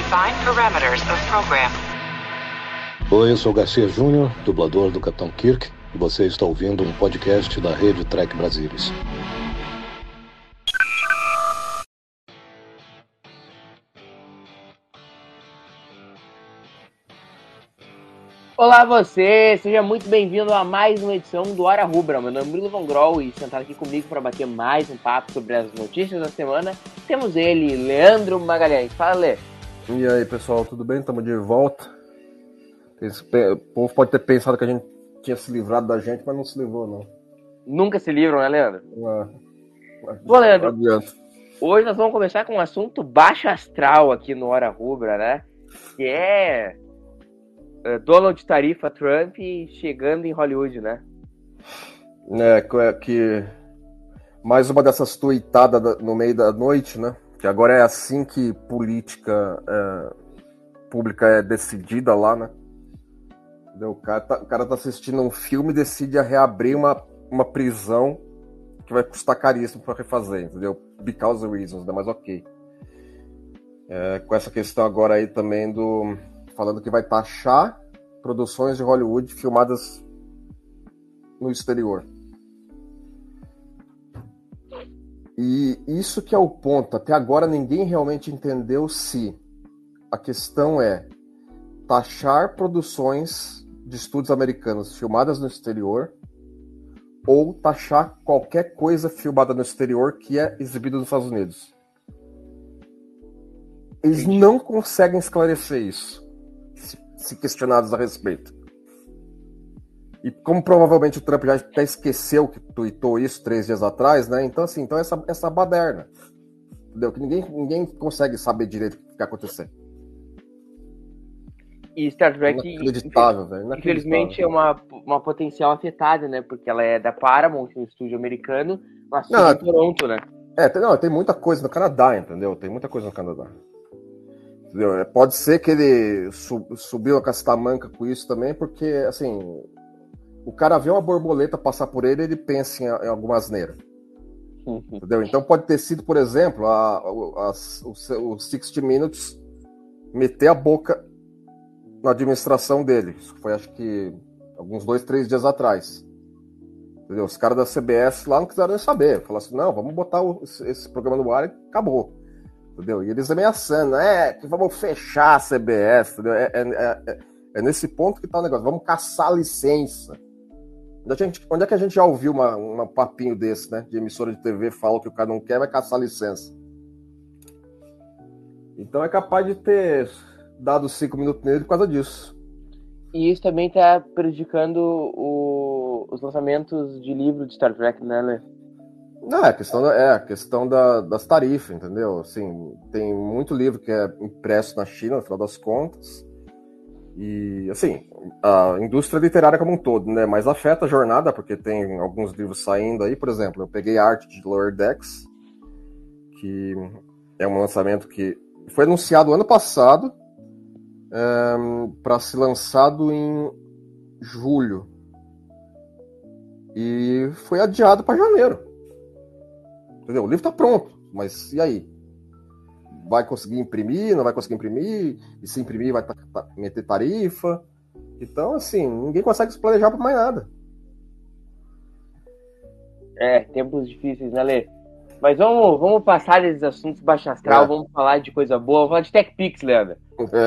Define parameters of program. Oi, eu sou Garcia Júnior, dublador do Capitão Kirk, e você está ouvindo um podcast da Rede Trek Brasilis. Olá você, seja muito bem-vindo a mais uma edição do Hora Rubra. Meu nome é Murilo Von Groll e sentado aqui comigo para bater mais um papo sobre as notícias da semana, temos ele, Leandro Magalhães. Fala, Lê. E aí, pessoal, tudo bem? Estamos de volta. O povo pode ter pensado que a gente tinha se livrado da gente, mas não se livrou, não. Nunca se livram, né, Leandro? Bom, Leandro, hoje nós vamos começar com um assunto baixo astral aqui no Hora Rubra, né? Que é Donald Tarifa Trump chegando em Hollywood, né? Que mais uma dessas tuitadas no meio da noite, né? Que agora é assim que política pública é decidida lá, né? O cara tá assistindo um filme e decide reabrir uma prisão que vai custar caríssimo para refazer, entendeu? Because of reasons, né? Mas ok. Com essa questão agora aí também falando que vai taxar produções de Hollywood filmadas no exterior. E isso que é o ponto. Até agora ninguém realmente entendeu se a questão é taxar produções de estúdios americanos filmadas no exterior ou taxar qualquer coisa filmada no exterior que é exibida nos Estados Unidos. Eles não conseguem esclarecer isso, se questionados a respeito. E como provavelmente o Trump já até esqueceu que tweetou isso 3 dias atrás, né? Então, assim, essa baderna. Entendeu? Que ninguém consegue saber direito o que está acontecendo. E Star Trek, inacreditável, velho. Infelizmente, é uma potencial afetada, né? Porque ela é da Paramount, um estúdio americano, mas em Toronto, né? Tem muita coisa no Canadá, entendeu? Tem muita coisa no Canadá. Entendeu? Pode ser que ele subiu a castamanca com isso também, porque, assim, o cara vê uma borboleta passar por ele, ele pensa em alguma asneira. Entendeu? Então pode ter sido, por exemplo, o 60 Minutes meter a boca na administração dele. Isso foi, acho que, alguns 2, 3 dias atrás. Entendeu? Os caras da CBS lá não quiseram nem saber. Falaram assim, não, vamos botar esse programa no ar e acabou. Entendeu? E eles ameaçando, que vamos fechar a CBS. Entendeu? É nesse ponto que tá o negócio. Vamos caçar a licença. Onde é que a gente já ouviu um papinho desse, né? De emissora de TV fala que o cara não quer, vai caçar a licença. Então é capaz de ter dado 5 minutos nele por causa disso. E isso também tá prejudicando os lançamentos de livro de Star Trek, né, Lê? Não, a questão das tarifas, entendeu? Assim, tem muito livro que é impresso na China, no final das contas. E, assim, a indústria literária como um todo, né? Mas afeta a jornada, porque tem alguns livros saindo aí. Por exemplo, eu peguei a arte de Lower Decks, que é um lançamento que foi anunciado ano passado, para ser lançado em julho. E foi adiado para janeiro. Entendeu? O livro tá pronto, mas e aí? Vai conseguir imprimir, não vai conseguir imprimir? E se imprimir vai meter tarifa? Então, assim, ninguém consegue se planejar para mais nada. Tempos difíceis, né, Lê? Mas vamos passar desses assuntos baixo astral, vamos falar de coisa boa, vamos falar de TechPix, Leandro.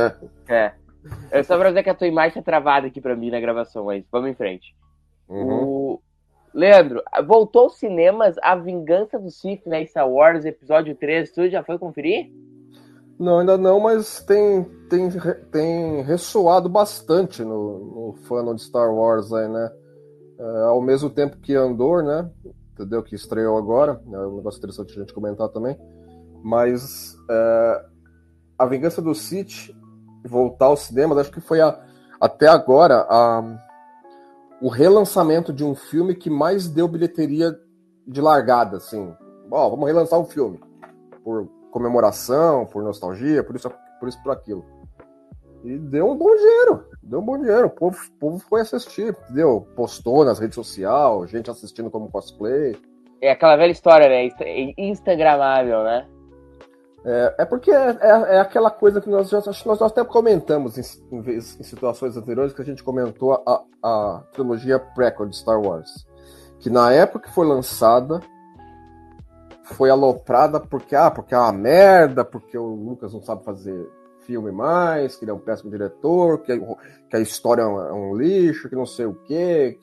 É só pra dizer que a tua imagem tá travada aqui pra mim na gravação, mas vamos em frente. Leandro, voltou aos cinemas A Vingança do Sith, né? Star Wars, episódio 3, tu já foi conferir? Não, ainda não, mas tem ressoado bastante no fandom de Star Wars aí, né? Ao mesmo tempo que Andor, né? Entendeu? Que estreou agora, é um negócio interessante a gente comentar também. Mas A Vingança do Sith voltar aos cinemas, acho que foi até agora o relançamento de um filme que mais deu bilheteria de largada, assim. Vamos relançar um filme. Por comemoração, por nostalgia, por isso, por aquilo. E deu um bom dinheiro. O povo foi assistir, entendeu? Postou nas redes sociais, gente assistindo como cosplay. É aquela velha história, né? Instagramável, né? É porque é aquela coisa que nós até comentamos em situações anteriores, que a gente comentou a trilogia prequel de Star Wars. Que na época que foi lançada, foi aloprada porque é uma merda, porque o Lucas não sabe fazer filme mais, que ele é um péssimo diretor, que a história é um lixo, que não sei o quê,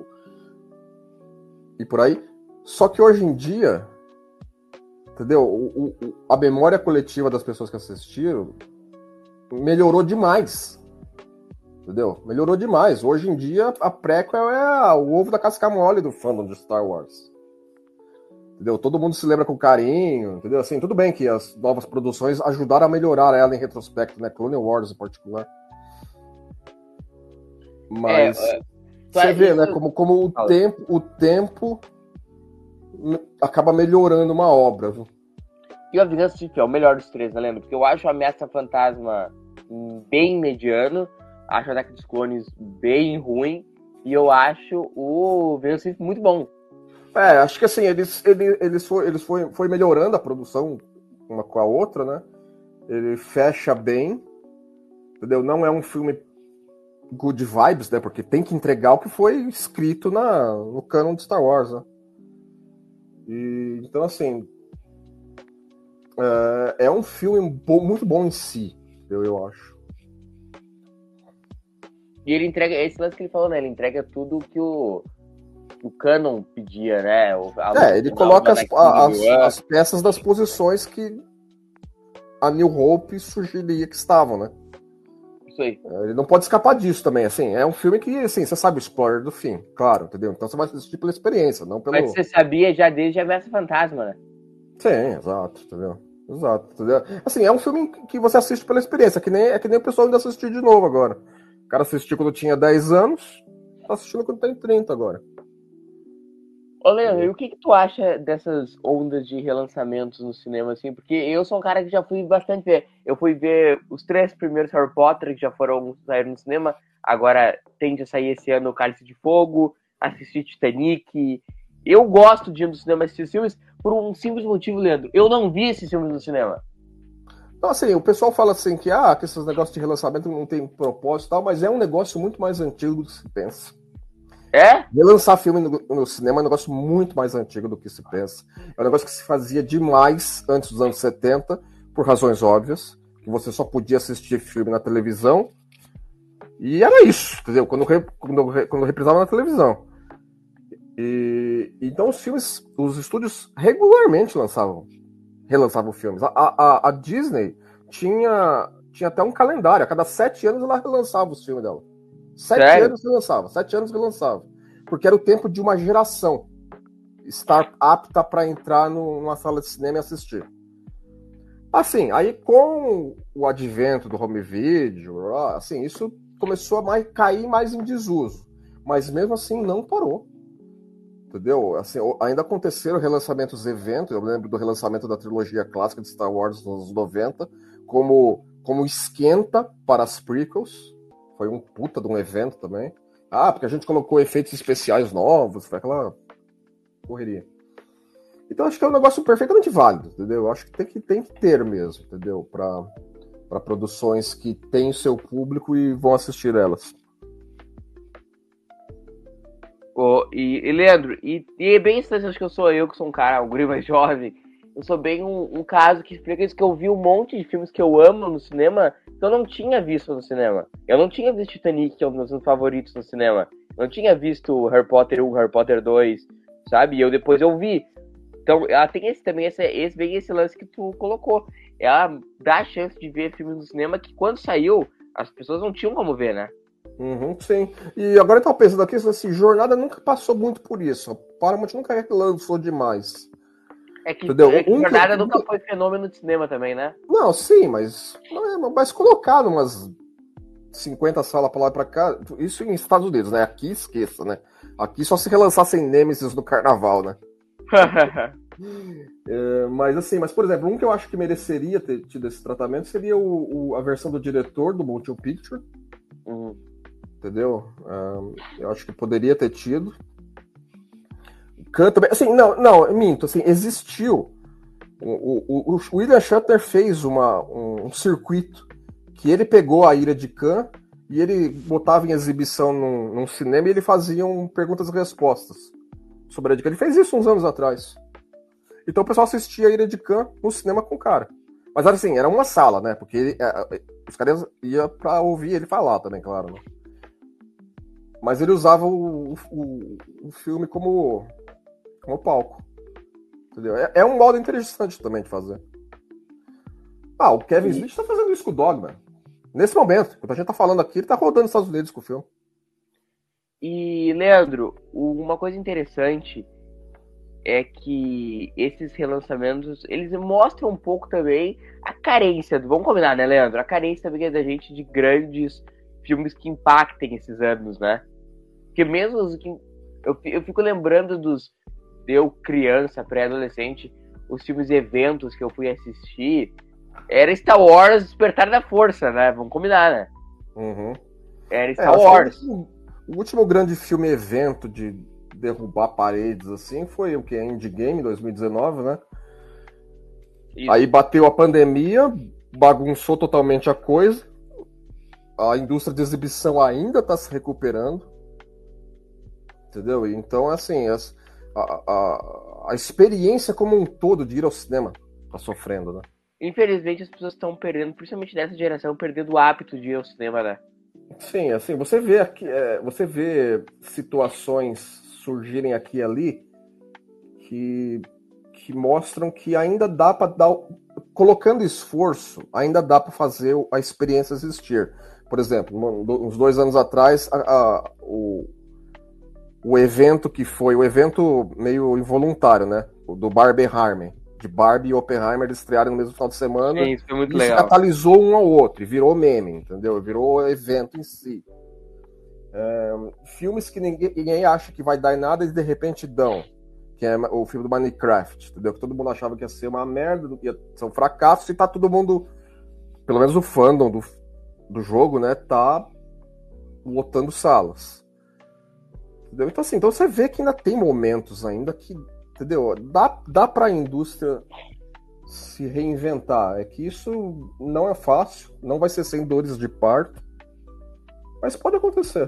e por aí. Só que hoje em dia, entendeu? A memória coletiva das pessoas que assistiram melhorou demais. Entendeu? Melhorou demais. Hoje em dia, a prequel é o ovo da casca mole do fandom de Star Wars. Entendeu? Todo mundo se lembra com carinho, entendeu? Assim, tudo bem que as novas produções ajudaram a melhorar ela em retrospecto, né? Clone Wars em particular. Mas você vê, né? Como o tempo acaba melhorando uma obra, viu? E o A Vingança de Sith é o melhor dos três, né, Leandro? Porque eu acho a Ameaça Fantasma bem mediano, acho o Ataque dos Clones bem ruim, e eu acho o Vingança de Sith muito bom. Acho que assim, eles foi melhorando a produção uma com a outra, né? Ele fecha bem, entendeu? Não é um filme good vibes, né? Porque tem que entregar o que foi escrito no canon de Star Wars, né? E, então, assim, é um filme muito bom em si, eu acho. E ele entrega, esse lance que ele falou, né? Ele entrega tudo que o canon pedia, né? Ele coloca as peças das posições que a New Hope sugeria que estavam, né? Isso aí. Ele não pode escapar disso também, assim. É um filme que, assim, você sabe o spoiler do fim, claro, entendeu? Então você vai assistir pela experiência, não pelo... Mas você sabia já desde a Ameaça Fantasma, né? Sim, exato, entendeu? Exato, entendeu? Assim, é um filme que você assiste pela experiência, é que nem o pessoal ainda assistiu de novo agora. O cara assistiu quando tinha 10 anos, tá assistindo quando tem 30 agora. Ô, Leandro, e o que tu acha dessas ondas de relançamentos no cinema, assim? Porque eu sou um cara que já fui bastante ver. Eu fui ver os 3 primeiros Harry Potter, que já saíram no cinema. Agora tende a sair esse ano o Cálice de Fogo, assistir Titanic. Eu gosto de ir no cinema assistir filmes por um simples motivo, Leandro. Eu não vi esses filmes no cinema. Então, assim, o pessoal fala assim que esses negócios de relançamento não tem propósito e tal, mas é um negócio muito mais antigo do que se pensa. Relançar filme no cinema é um negócio muito mais antigo do que se pensa. É um negócio que se fazia demais antes dos anos 70, por razões óbvias, que você só podia assistir filme na televisão, e era isso, entendeu? Quando reprisava na televisão. Então os estúdios regularmente relançavam filmes. A Disney tinha até um calendário, a cada 7 anos ela relançava os filmes dela. 7 anos relançava. Porque era o tempo de uma geração estar apta para entrar numa sala de cinema e assistir. Assim, aí com o advento do home video, assim, isso começou a cair mais em desuso. Mas mesmo assim não parou. Entendeu? Assim, ainda aconteceram relançamentos eventos, eu lembro do relançamento da trilogia clássica de Star Wars nos anos 90, como esquenta para as prequels. Foi um puta de um evento também. Porque a gente colocou efeitos especiais novos, foi aquela correria. Então acho que é um negócio perfeitamente válido, entendeu? Acho que tem que ter mesmo, entendeu? Para produções que têm o seu público e vão assistir elas. E Leandro, e é bem isso, acho que sou um cara, um guri mais jovem. Eu sou bem um caso que explica isso, que eu vi um monte de filmes que eu amo no cinema que eu não tinha visto no cinema. Eu não tinha visto Titanic, que é um dos meus favoritos no cinema. Eu não tinha visto Harry Potter 1, Harry Potter 2, sabe? E depois eu vi. Então, ela tem esse lance que tu colocou. Ela dá a chance de ver filmes no cinema que quando saiu, as pessoas não tinham como ver, né? Sim. E agora eu tava pensando aqui, assim, Jornada nunca passou muito por isso. A Paramount nunca lançou demais. É que Jornada nunca foi fenômeno de cinema também, né? Não, sim, mas colocar umas 50 salas pra lá e pra cá, isso em Estados Unidos, né? Aqui esqueça, né? Aqui só se relançassem Nemesis no carnaval, né? Mas por exemplo, um que eu acho que mereceria ter tido esse tratamento seria a versão do diretor do Motion Picture. Entendeu? Eu acho que poderia ter tido. Assim, não, minto. Assim, existiu O William Shatner fez um circuito que ele pegou a Ira de Khan e ele botava em exibição num cinema e ele fazia perguntas e respostas sobre a Ira de Khan. Ele fez isso uns anos atrás. Então o pessoal assistia a Ira de Khan no cinema com o cara. Mas assim, era uma sala, né? Porque os caras iam pra ouvir ele falar também, claro, né? Mas ele usava o filme como palco. Entendeu? É um modo interessante também de fazer. O Kevin Smith tá fazendo isso com o Dogma. Nesse momento, quando a gente tá falando aqui, ele tá rodando nos Estados Unidos com o filme. E, Leandro, uma coisa interessante é que esses relançamentos, eles mostram um pouco também a carência, vamos combinar, né, Leandro? A carência também da gente de grandes filmes que impactem esses anos, né? Porque mesmo eu fico lembrando eu criança, pré-adolescente, os filmes e eventos que eu fui assistir, era Star Wars Despertar da Força, né? Vamos combinar, né? Uhum. Era Star Wars. O último grande filme evento de derrubar paredes, assim, foi o que? Endgame, 2019, né? Isso. Aí bateu a pandemia, bagunçou totalmente a coisa. A indústria de exibição ainda está se recuperando. Entendeu? Então, assim, a experiência como um todo de ir ao cinema tá sofrendo, né? Infelizmente, as pessoas estão perdendo, principalmente dessa geração, perdendo o hábito de ir ao cinema, né? Sim, assim, você vê situações surgirem aqui e ali que mostram que ainda dá para dar, colocando esforço, ainda dá para fazer a experiência existir. Por exemplo, uns 2 anos atrás, o evento que foi, o evento meio involuntário, né? O do Barbenheimer, de Barbie e Oppenheimer estrearam no mesmo final de semana. Sim, isso foi muito e legal. Isso catalisou um ao outro, e virou meme, entendeu? Virou evento em si. Filmes que ninguém acha que vai dar em nada e de repente dão. Que é o filme do Minecraft, entendeu? Que todo mundo achava que ia ser uma merda, ia ser um fracasso, e tá todo mundo, pelo menos o fandom do jogo, né, tá lotando salas. Entendeu? Então, assim, você vê que ainda tem momentos ainda que, entendeu? Dá pra indústria se reinventar. É que isso não é fácil, não vai ser sem dores de parto, mas pode acontecer.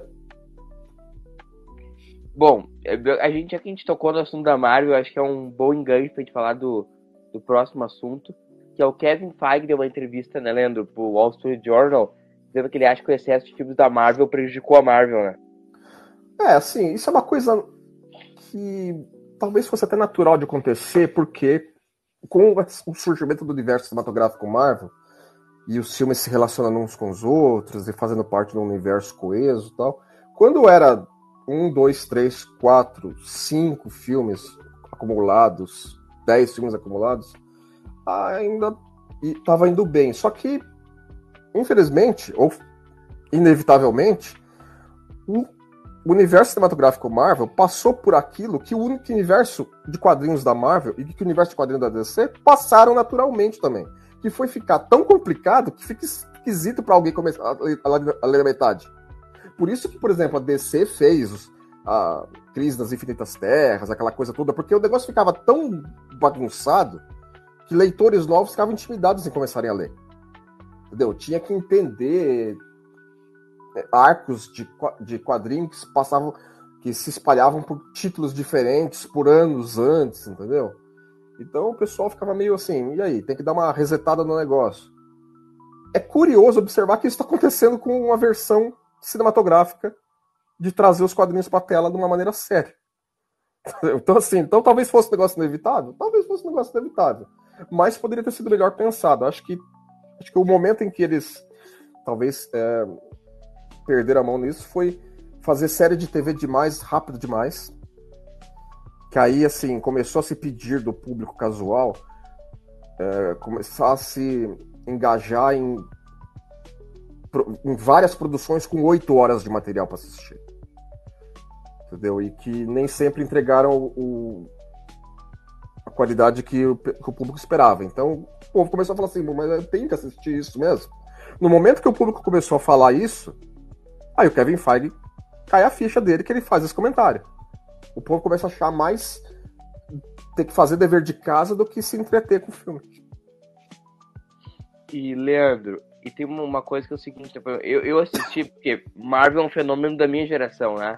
Bom, já que a gente tocou no assunto da Marvel, acho que é um bom enganche pra gente falar do próximo assunto, que é o Kevin Feige deu uma entrevista, né, Leandro, pro Wall Street Journal, dizendo que ele acha que o excesso de filmes da Marvel prejudicou a Marvel, né? Assim, isso é uma coisa que talvez fosse até natural de acontecer, porque com o surgimento do universo cinematográfico Marvel, e os filmes se relacionando uns com os outros, e fazendo parte de um universo coeso e tal, quando era 1, 2, 3, 4, 5 filmes acumulados, 10 filmes acumulados, ainda estava indo bem. Só que, infelizmente, ou inevitavelmente, o universo cinematográfico Marvel passou por aquilo que o único universo de quadrinhos da Marvel e que o universo de quadrinhos da DC passaram naturalmente também. Que foi ficar tão complicado que fica esquisito para alguém começar a ler a metade. Por isso que, por exemplo, a DC fez a Crise das Infinitas Terras, aquela coisa toda, porque o negócio ficava tão bagunçado que leitores novos ficavam intimidados em começarem a ler. Entendeu? Tinha que entender arcos de quadrinhos que se espalhavam por títulos diferentes por anos antes, entendeu? Então o pessoal ficava meio assim, e aí, tem que dar uma resetada no negócio. É curioso observar que isso está acontecendo com uma versão cinematográfica de trazer os quadrinhos para a tela de uma maneira séria. Então, assim, talvez fosse um negócio inevitável? Talvez fosse um negócio inevitável. Mas poderia ter sido melhor pensado. Acho que o momento em que eles talvez perderam a mão nisso foi fazer série de TV demais, rápido demais. Que aí, assim, começou a se pedir do público casual começar a se engajar em várias produções com 8 horas de material para assistir. Entendeu? E que nem sempre entregaram a qualidade que o público esperava. Então, o povo começou a falar assim, mas eu tenho que assistir isso mesmo. No momento que o público começou a falar isso, aí o Kevin Feige cai a ficha dele que ele faz esse comentário. O povo começa a achar mais ter que fazer dever de casa do que se entreter com o filme. E, Leandro, e tem uma coisa que é o seguinte, eu assisti, porque Marvel é um fenômeno da minha geração, né?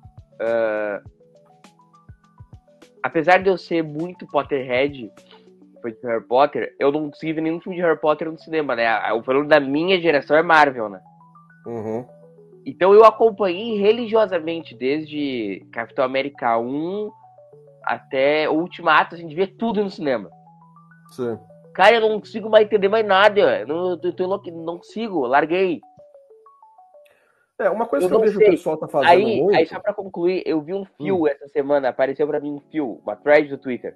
Apesar de eu ser muito Potterhead, foi de Harry Potter, eu não consegui ver nenhum filme de Harry Potter no cinema, né? O fenômeno da minha geração é Marvel, né? Uhum. Então eu acompanhei religiosamente desde Capitão América 1 até o Ultimato, assim, de ver tudo no cinema. Sim. Cara, eu não consigo mais entender mais nada. Eu tô louco, não consigo, larguei. Uma coisa que eu vejo o pessoal tá fazendo muito... Aí, só pra concluir, eu vi um fio essa semana, apareceu pra mim um fio, uma thread do Twitter,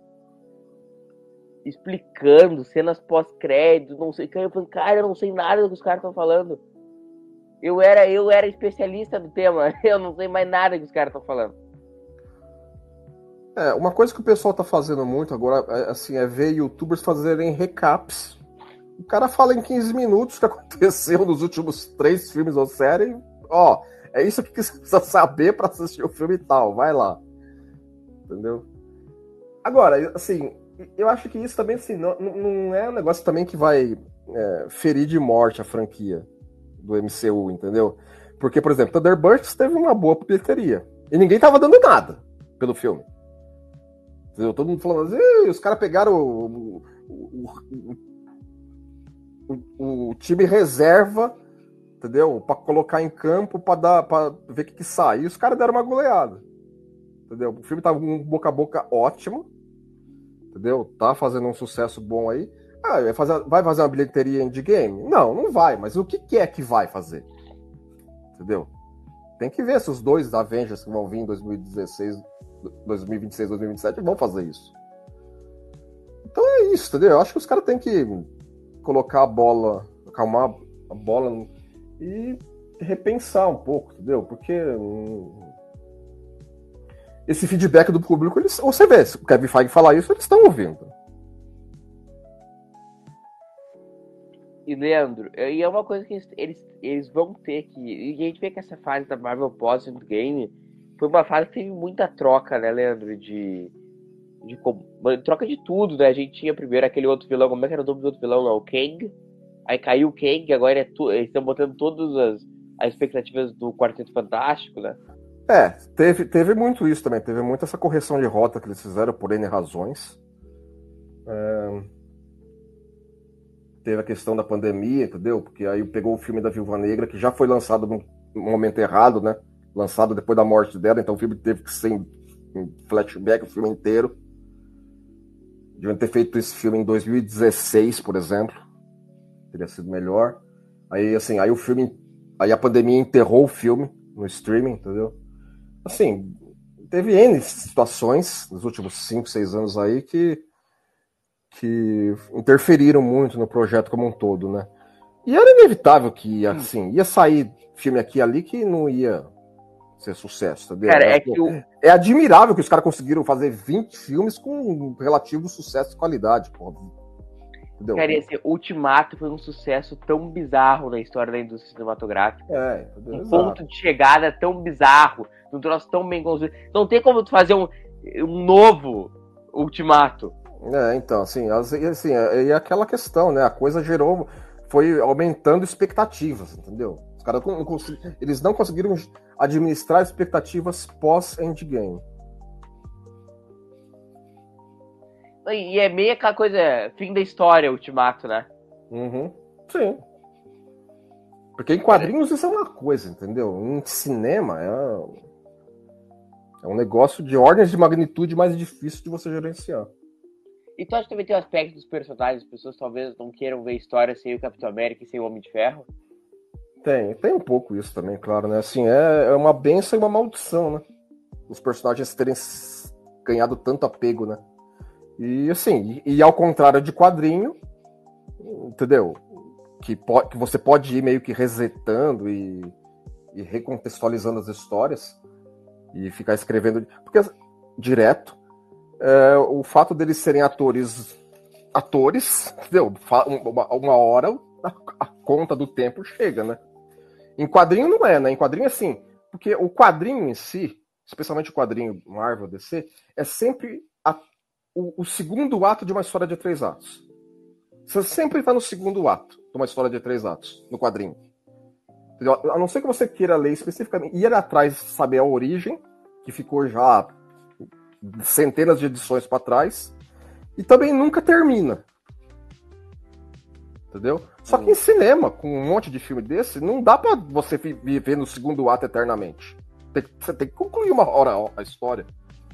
explicando cenas pós-crédito, não sei o que. Eu falei, cara, eu não sei nada do que os caras estão falando. Eu era especialista do tema, eu não sei mais nada do que os caras estão falando. Uma coisa que o pessoal tá fazendo muito agora, assim, é ver youtubers fazerem recaps. O cara fala em 15 minutos o que aconteceu nos últimos 3 filmes ou série. É isso que você precisa saber pra assistir o filme e tal, vai lá. Entendeu? Agora, assim, eu acho que isso também, assim, não é um negócio também que vai ferir de morte a franquia do MCU, entendeu? Porque, por exemplo, Thunderbirds teve uma boa bilheteria. E ninguém tava dando nada pelo filme. Entendeu? Todo mundo falando assim, os caras pegaram o time reserva, entendeu? Pra colocar em campo, pra ver o que sai. E os caras deram uma goleada. Entendeu? O filme tava um boca a boca ótimo. Entendeu? Tá fazendo um sucesso bom aí. Vai fazer uma bilheteria endgame? Não vai. Mas o que é que vai fazer? Entendeu? Tem que ver se os 2 Avengers que vão vir em 2026, 2027 vão fazer isso. Então é isso, entendeu? Eu acho que os caras têm que colocar a bola, acalmar a bola e repensar um pouco, entendeu? Porque esse feedback do público, você vê, se o Kevin Feige falar isso, eles estão ouvindo. E, Leandro, e é uma coisa que eles vão ter que... E a gente vê que essa fase da Marvel pós-Endgame foi uma fase que teve muita troca, né, Leandro? De troca de tudo, né? A gente tinha primeiro aquele outro vilão, como é que era o nome do outro vilão? O Kang. Aí caiu o Kang, agora eles estão botando todas as expectativas do Quarteto Fantástico, né? Teve muito isso também. Teve muito essa correção de rota que eles fizeram por N razões. Teve a questão da pandemia, entendeu? Porque aí pegou o filme da Viúva Negra, que já foi lançado no momento errado, né? Lançado depois da morte dela, então o filme teve que ser em flashback o filme inteiro. Deviam ter feito esse filme em 2016, por exemplo. Teria sido melhor. Aí, assim, aí a pandemia enterrou o filme no streaming, entendeu? Assim, teve N situações nos últimos 5, 6 anos aí que interferiram muito no projeto como um todo, né? E era inevitável que, assim, ia sair filme aqui e ali que não ia ser sucesso, entendeu? Cara, é admirável que os caras conseguiram fazer 20 filmes com relativo sucesso e qualidade, porra. Entendeu? Cara, esse Ultimato foi um sucesso tão bizarro na história da indústria cinematográfica. Um ponto de chegada tão bizarro, um troço tão bem construído. Não tem como tu fazer um novo Ultimato. Então, assim, é aquela questão, né? A coisa foi aumentando expectativas, entendeu? Os caras eles não conseguiram administrar expectativas pós-Endgame. E é meio aquela coisa, fim da história, Ultimato, né? Uhum. Sim. Porque em quadrinhos isso é uma coisa, entendeu? Em cinema é um negócio de ordens de magnitude mais difícil de você gerenciar. E tu acha que também tem o aspecto dos personagens, as pessoas talvez não queiram ver história sem o Capitão América e sem o Homem de Ferro? Tem um pouco isso também, claro, né? Assim, é uma bênção e uma maldição, né? Os personagens terem ganhado tanto apego, né? E assim, e ao contrário de quadrinho, entendeu? Que você pode ir meio que resetando e recontextualizando as histórias e ficar escrevendo. Porque direto, o fato deles serem atores, entendeu? Uma hora a conta do tempo chega, né? Em quadrinho não é, né? Em quadrinho é assim, porque o quadrinho em si, especialmente o quadrinho Marvel DC, é sempre o segundo ato de uma história de 3 atos. Você sempre está no segundo ato de uma história de 3 atos, no quadrinho. Entendeu? A não ser que você queira ler especificamente, ir atrás, saber a origem, que ficou já centenas de edições para trás, e também nunca termina. Entendeu? Só que em cinema, com um monte de filme desse, não dá pra você viver no segundo ato eternamente. Você tem que concluir uma hora a história.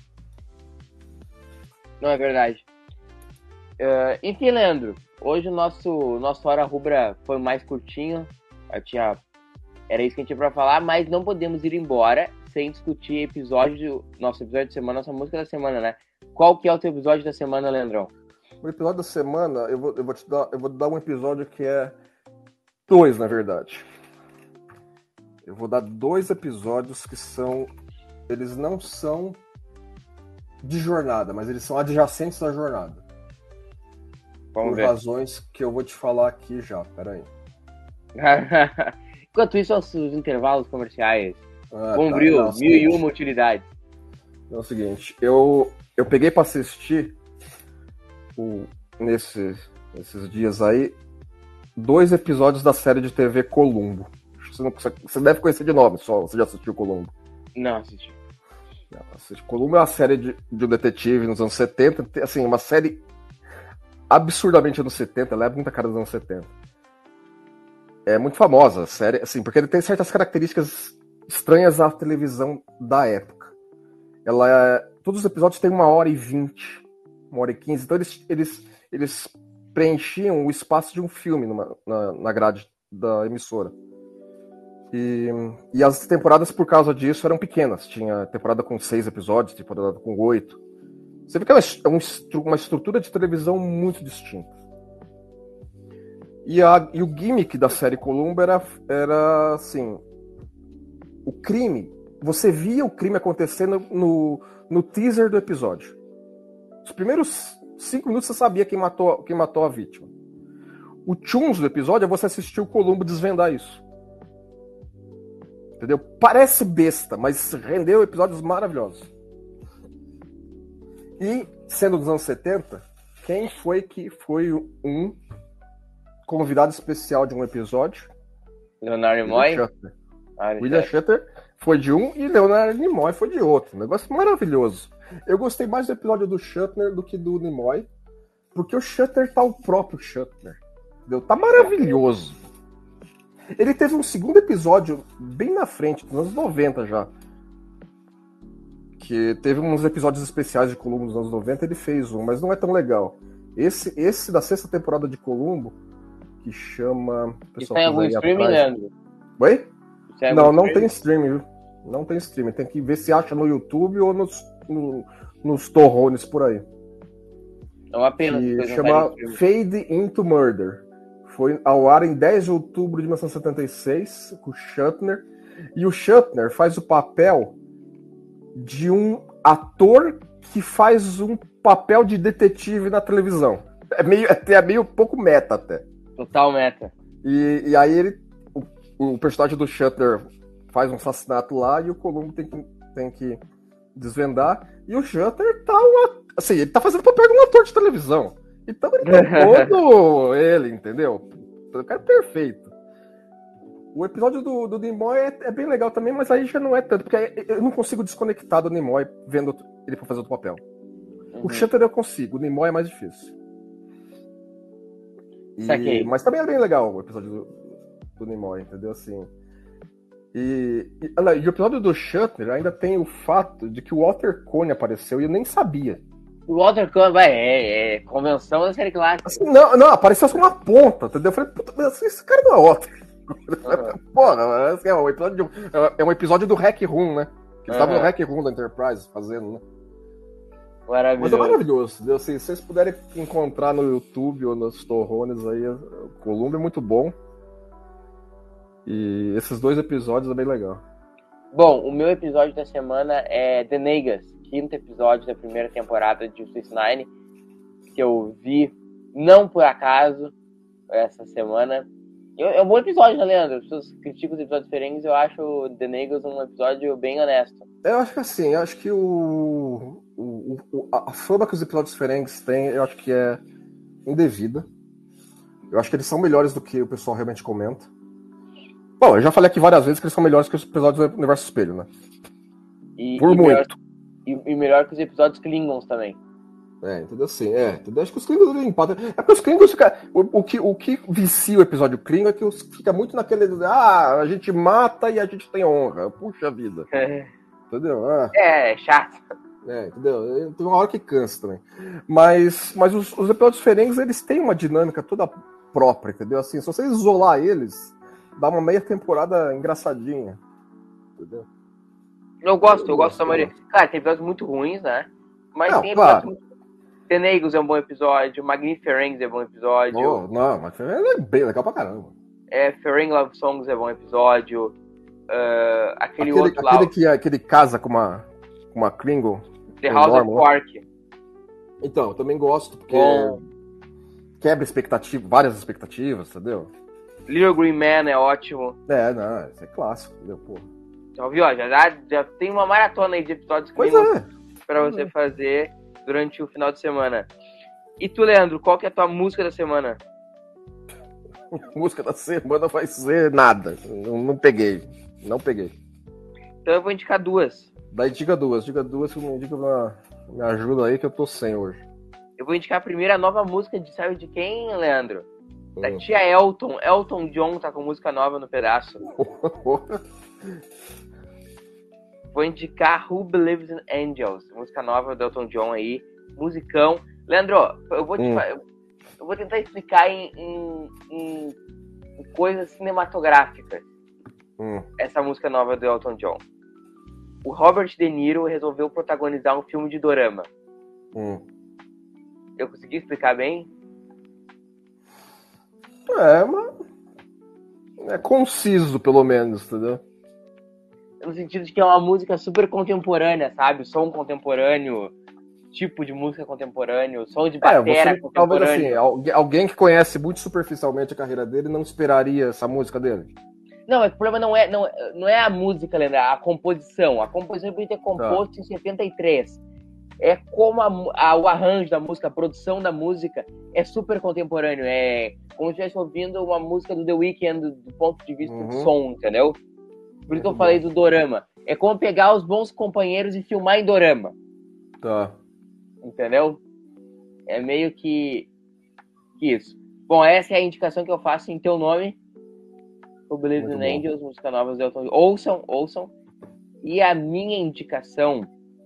Não é verdade. Enfim, Leandro, hoje o nosso Hora Rubra foi mais curtinho. Era isso que a gente tinha pra falar, mas não podemos ir embora sem discutir nosso episódio de semana, nossa música da semana, né? Qual que é o teu episódio da semana, Leandrão? O episódio da semana, eu vou dar um episódio que é 2, na verdade. Eu vou dar 2 episódios que eles não são de jornada, mas eles são adjacentes à jornada. Vamos ver. Por razões que eu vou te falar aqui já, peraí. Enquanto isso, os intervalos comerciais. Bombril, tá, 1001 utilidades. É o seguinte, eu peguei pra assistir nesses dias aí 2 episódios da série de TV Columbo. Você deve conhecer de nome só, você já assistiu Columbo? Não, assisti. Columbo é uma série de um detetive nos anos 70, assim, uma série absurdamente anos 70, leva muita cara dos anos 70. É muito famosa a série, assim, porque ele tem certas características estranhas à televisão da época. Todos os episódios têm 1h20, 1h15, então eles preenchiam o espaço de um filme na grade da emissora. E as temporadas, por causa disso, eram pequenas. Tinha temporada com 6 episódios, temporada com 8. Você vê que é uma estrutura de televisão muito distinta. E o gimmick da série Columbo era assim, o crime, você via o crime acontecendo no teaser do episódio. Os primeiros 5 minutos você sabia quem matou a vítima. O tchums do episódio é você assistir o Columbo desvendar isso. Entendeu? Parece besta, mas rendeu episódios maravilhosos. E, sendo dos anos 70, quem foi que foi um convidado especial de um episódio? Leonard Nimoy? William Shatner foi de um e Leonard Nimoy foi de outro. Um negócio maravilhoso. Eu gostei mais do episódio do Shatner do que do Nimoy, porque o Shatner tá o próprio Shatner. Entendeu? Tá maravilhoso. Ele teve um segundo episódio bem na frente, nos anos 90 já. Que teve uns episódios especiais de Columbo nos anos 90, ele fez um, mas não é tão legal. Esse da 6ª temporada de Columbo, que chama... Isso tem algum streaming, Leandro? Oi? Não tem streaming, viu? Não tem streaming. Tem que ver se acha no YouTube ou nos torrones por aí. É uma pena. Que chama Fade into Murder. Foi ao ar em 10 de outubro de 1976, com o Shatner. E o Shatner faz o papel de um ator que faz um papel de detetive na televisão. É meio pouco meta até. Total meta. E aí o personagem do Shatner faz um assassinato lá e o Columbo tem que desvendar. E o Shatner tá ele tá fazendo papel de um ator de televisão. Então ele tá todo ele, entendeu? O cara é perfeito. O episódio do Nimoy é bem legal também, mas aí já não é tanto, porque eu não consigo desconectar do Nimoy vendo ele pra fazer outro papel. O Shatner eu consigo, o Nimoy é mais difícil. Mas também é bem legal o episódio do Nimoy, entendeu? Assim. E o episódio do Shatner ainda tem o fato de que o Walter Cohn apareceu e eu nem sabia. O Walter Cohn, é convenção da série clássica. Assim, não, apareceu com uma ponta, entendeu? Eu falei, puta, mas esse cara não é Walter. Pô, é um episódio do Hack Room, né? Que eles estavam no Hack Room da Enterprise fazendo, né? Maravilhoso. Mas é maravilhoso, entendeu? Assim, se vocês puderem encontrar no YouTube ou nos torrones aí, o Columbo é muito bom. E esses 2 episódios é bem legal. Bom, o meu episódio da semana é The Negas, 5º episódio da primeira temporada de Justice 9, que eu vi, não por acaso, essa semana. É um bom episódio, né, Leandro? As pessoas criticam os episódios diferentes, eu acho The Negas um episódio bem honesto. Eu acho que assim, o a fama que os episódios Ferengues têm, eu acho que é indevida. Eu acho que eles são melhores do que o pessoal realmente comenta. Bom, eu já falei aqui várias vezes que eles são melhores que os episódios do Universo Espelho, né? Por muito. E melhor que os episódios Klingons também. Entendeu assim? Entendeu? Acho que os Klingons empatam. É porque os Klingons ficam. O que vicia o episódio Klingon é que fica muito naquele. A gente mata e a gente tem honra. Puxa vida. Entendeu? Chato. Entendeu? Tem uma hora que cansa também. Mas os episódios Ferengues, eles têm uma dinâmica toda própria, entendeu? Assim, se você isolar eles, dá uma meia temporada engraçadinha. Entendeu? Eu gosto da maioria. Cara, tem episódios muito ruins, né? Mas tem episódios muito... Tenegos é um bom episódio, Magniferengs é um bom episódio. Mas Ferengues é bem legal pra caramba. Ferengi Love Songs é um bom episódio. Aquele outro lá... Aquele casa com uma Klingon. The House of Quark. Então, eu também gosto, porque quebra várias expectativas, entendeu? Little Green Man é ótimo. Isso é clássico, entendeu? Pô. Então, viu? Já tem uma maratona aí de episódios pra você fazer durante o final de semana. E tu, Leandro, qual que é a tua música da semana? Música da semana vai ser nada. Não peguei. Então eu vou indicar duas. Daí diga duas que me ajuda aí que eu tô sem hoje. Eu vou indicar a primeira nova música sabe de quem, Leandro? Da tia Elton. Elton John tá com música nova no pedaço. Vou indicar Who Believes in Angels, música nova do Elton John aí, musicão. Leandro, eu vou tentar explicar em coisas cinematográficas essa música nova do Elton John. O Robert De Niro resolveu protagonizar um filme de dorama. Eu consegui explicar bem? Mas é conciso, pelo menos, entendeu? No sentido de que é uma música super contemporânea, sabe? Som contemporâneo, tipo de música contemporâneo, som de bateria contemporâneo. Talvez assim, alguém que conhece muito superficialmente a carreira dele não esperaria essa música dele. Não, o problema não é a música, Leandro, a composição. A composição podia ter composto em 73. É como o arranjo da música, a produção da música é super contemporâneo. É como se estivesse ouvindo uma música do The Weeknd do ponto de vista do som, entendeu? Por isso que eu falei do dorama. É como pegar os bons companheiros e filmar em dorama. Tá. Entendeu? É meio que isso. Bom, essa é a indicação que eu faço em teu nome. O Believe in Angels, música nova do Elton John. Ouçam. E a minha indicação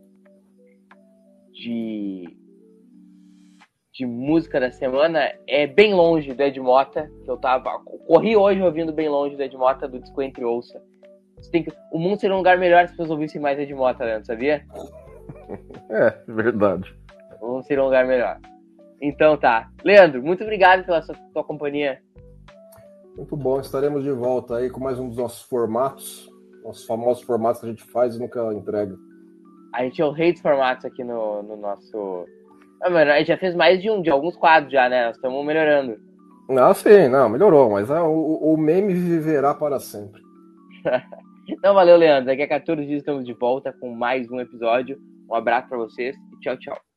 de música da semana é Bem Longe, do Ed Mota. Que eu corri hoje ouvindo Bem Longe, do Ed Mota, do Disco Entre Ouça. O mundo seria um lugar melhor se as pessoas ouvissem mais Ed Mota, Leandro, sabia? Verdade. O mundo seria um lugar melhor. Então tá. Leandro, muito obrigado pela tua companhia. Muito bom, estaremos de volta aí com mais um dos nossos formatos. Nossos famosos formatos que a gente faz e nunca entrega. A gente é o rei dos formatos aqui no nosso... Mano, a gente já fez mais de alguns quadros já, né? Nós estamos melhorando. Melhorou, mas o meme viverá para sempre. Então valeu, Leandro. Daqui a 14 dias estamos de volta com mais um episódio. Um abraço para vocês e tchau, tchau.